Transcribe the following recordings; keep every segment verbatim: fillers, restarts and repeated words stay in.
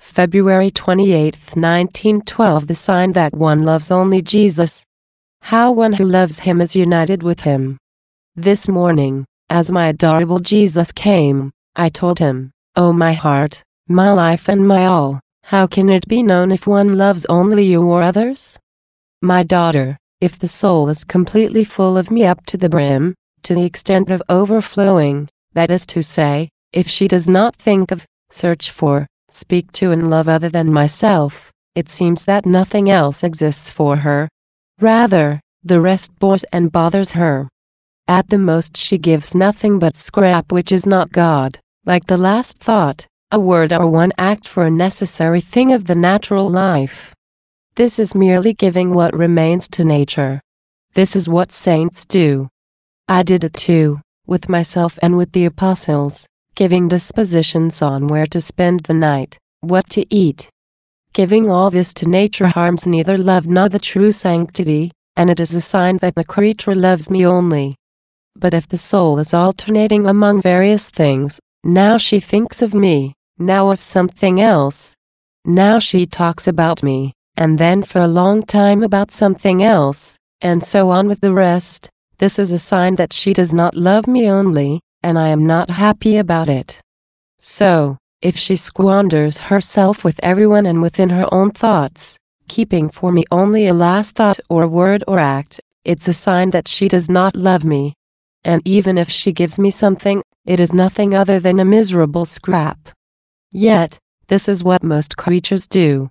February twenty-eighth, nineteen twelve. The sign that one loves only Jesus. How one who loves him is united with him. This morning, as my adorable Jesus came, I told him, "Oh my heart, my life and my all, how can it be known if one loves only you or others? My daughter, if the soul is completely full of me up to the brim, to the extent of overflowing, that is to say, if she does not think of, search for, speak to and love other than myself, it seems that nothing else exists for her. Rather, the rest bores and bothers her. At the most she gives nothing but scrap which is not God, like the last thought, a word or one act for a necessary thing of the natural life. This is merely giving what remains to nature. This is what saints do. I did it too, with myself and with the apostles, giving dispositions on where to spend the night, what to eat. Giving all this to nature harms neither love nor the true sanctity, and it is a sign that the creature loves me only. But if the soul is alternating among various things, now she thinks of me, now of something else. Now she talks about me, and then for a long time about something else, and so on with the rest, this is a sign that she does not love me only, and I am not happy about it. So, if she squanders herself with everyone and within her own thoughts, keeping for me only a last thought or word or act, it's a sign that she does not love me. And even if she gives me something, it is nothing other than a miserable scrap. Yet, this is what most creatures do.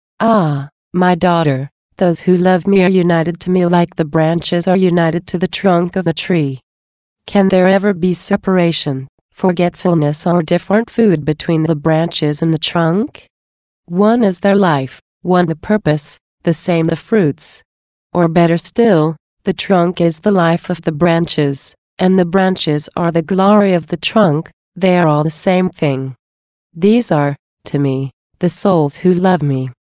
Ah, my daughter, those who love me are united to me like the branches are united to the trunk of the tree. Can there ever be separation, forgetfulness or different food between the branches and the trunk? One is their life, one the purpose, the same the fruits. Or better still, the trunk is the life of the branches, and the branches are the glory of the trunk, they are all the same thing. These are, to me, the souls who love me.